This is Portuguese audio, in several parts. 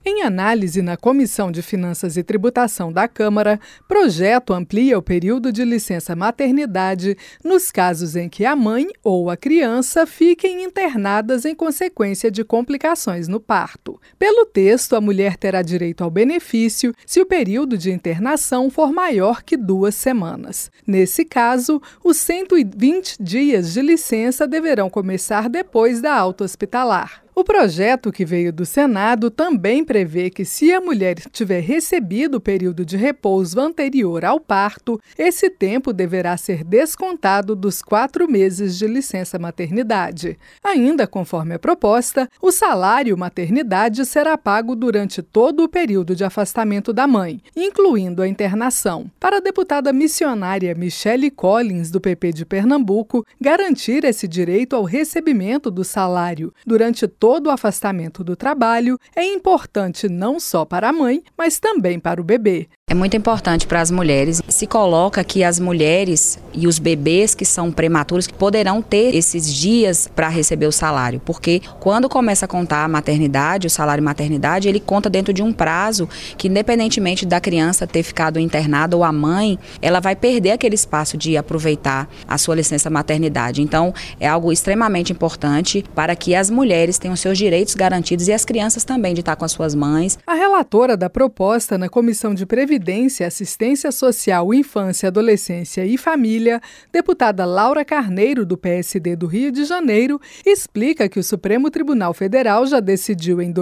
Em análise na Comissão de Finanças e Tributação da Câmara, projeto amplia o período de licença maternidade nos casos em que a mãe ou a criança fiquem internadas em consequência de complicações no parto. Pelo texto, a mulher terá direito ao benefício se o período de internação for maior que 2 semanas. Nesse caso, os 120 dias de licença deverão começar depois da alta hospitalar. O projeto que veio do Senado também prevê que, se a mulher tiver recebido o período de repouso anterior ao parto, esse tempo deverá ser descontado dos 4 meses de licença maternidade. Ainda conforme a proposta, o salário maternidade será pago durante todo o período de afastamento da mãe, incluindo a internação. Para a deputada missionária Michele Collins, do PP de Pernambuco, garantir esse direito ao recebimento do salário durante todo o afastamento do trabalho é importante não só para a mãe, mas também para o bebê. É muito importante para as mulheres. Se coloca que as mulheres e os bebês que são prematuros poderão ter esses dias para receber o salário, porque quando começa a contar a maternidade, o salário maternidade, ele conta dentro de um prazo que, independentemente da criança ter ficado internada ou a mãe, ela vai perder aquele espaço de aproveitar a sua licença maternidade. Então, é algo extremamente importante para que as mulheres tenham seus direitos garantidos e as crianças também de estar com as suas mães. A relatora da proposta na Comissão de Previdência, Assistência Social, Infância, Adolescência e Família, deputada Laura Carneiro, do PSD do Rio de Janeiro, explica que o Supremo Tribunal Federal já decidiu em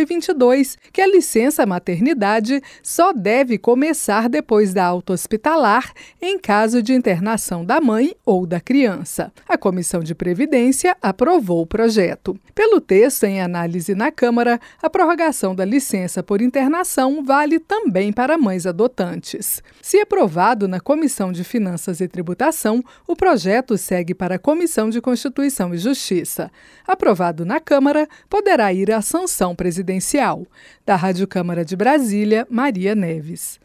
2022 que a licença maternidade só deve começar depois da alta hospitalar em caso de internação da mãe ou da criança. A Comissão de Previdência aprovou o projeto. Pelo texto em análise na Câmara, a prorrogação da licença por internação vale também para mães adotantes. Se aprovado na Comissão de Finanças e Tributação, o projeto segue para a Comissão de Constituição e Justiça. Aprovado na Câmara, poderá ir à sanção presidencial. Da Rádio Câmara de Brasília, Maria Neves.